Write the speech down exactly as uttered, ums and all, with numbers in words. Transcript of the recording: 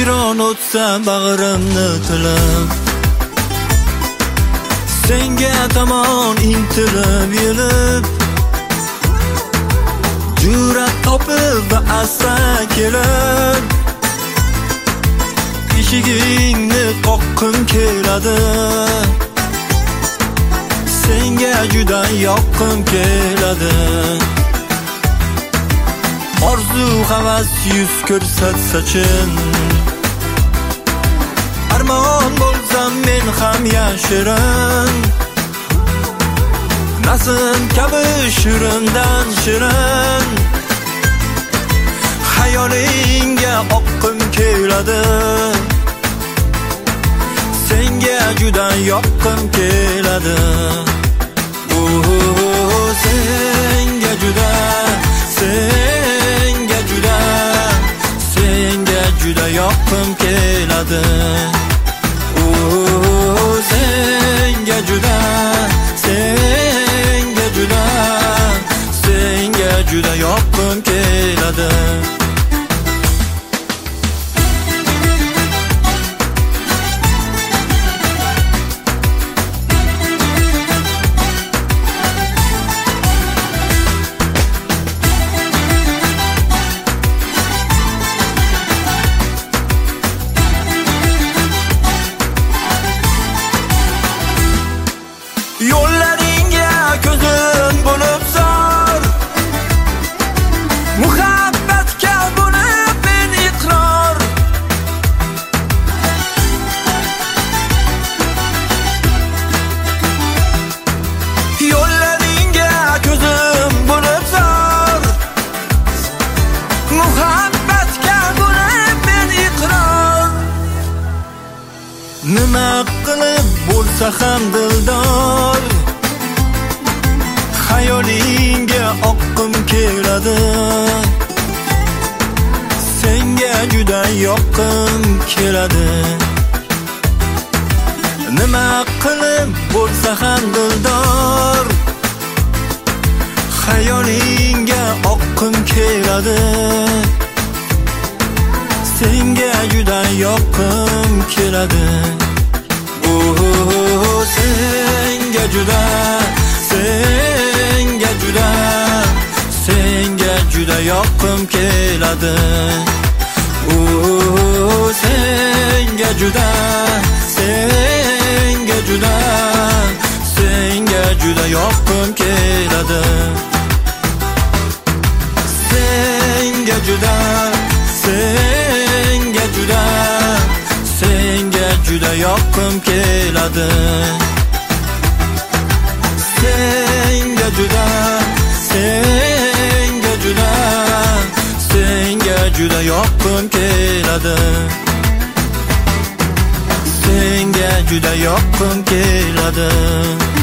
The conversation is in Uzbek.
Hijron o'tsa bag'rimni tilib, senga tomon intilib yelib, jur'at topib va asta kelib, eshigingni qoqqim keladi. Senga juda yoqqim keladi. Orzu havas yuz ko'rsatsa-chin, armon bo'lsam men ham yashirin, nasim kabi shirindan shirin, xayolingga oqqim keladi. Senga juda yoqqim keladi. Oh, senga juda, senga juda, senga juda yoqqim keladi. Oh, senga juda, senga juda, senga juda yoqqim keladi. Yo'llaringga ko'zim bo'lib zor, muhabbatga bo'lib men iqror. Yo'llaringga ko'zim bo'lib zor, muhabbatga bo'lib men iqror. Nima qilib bo'lsa ham dildor, xayolingga oqqim keladi. Senga juda yoqqim keladi. Nima qilib bo'lsa ham dildor, xayolingga oqqim keladi. Senga juda yoqqim keladi. Oh, senga juda, senga juda, senga juda yoqqim keladi. Oh, senga juda, senga juda, senga juda yoqqim keladi. Senga juda, senga juda, senga juda yoqqim keladi. Senga juda, senga juda, senga juda yoqqim keladi. Senga juda yoqqim keladi.